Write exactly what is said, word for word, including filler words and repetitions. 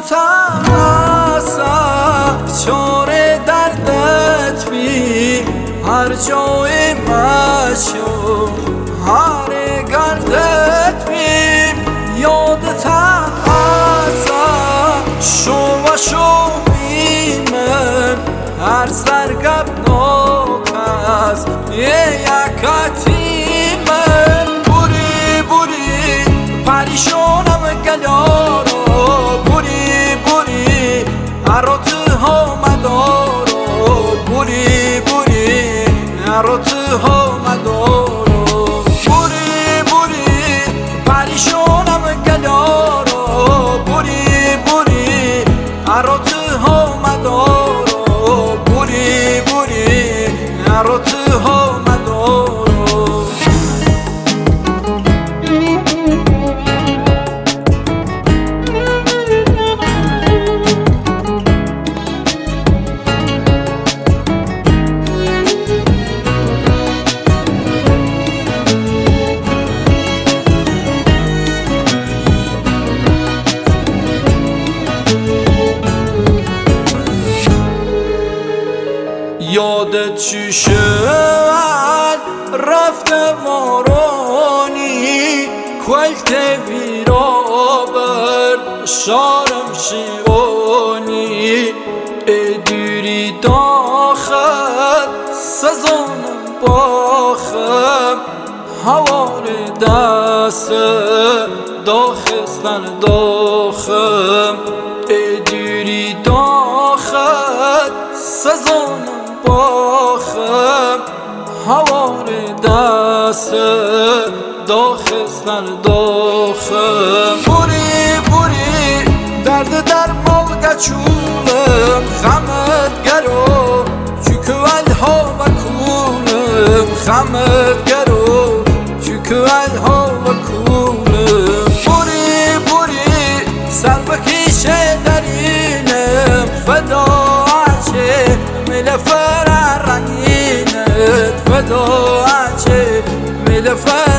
ترسم چاره دردت بی هر جای مشو هر گردت بی یادت هستم شو و شو بیمم هر سرگب ناکس یه یکتیمم بوری بوری پریشانم گلارو بوری بوری هرات ها مدارو بوری بوری هرات ها مدارو بوری بوری پریشانم گلارو بوری بوری هرات ها مدارو بوری بوری هرات ها مدارو یادت چی شد رفته مارانی کلت ویرا برد شارم شیوانی ادوری داخل سزانم باخم هوار دست داخستن داخم ادوری داخل سزانم باخم هوار دست داخستن داخم بوری بوری درد در مال گچولم خمت گرو چکوال ها و کولم خمت گرو چکوال ها و کولم بوری بوری سر بکیشه درینم فدا عچه ملفر رنگینت فدا عچه ملفر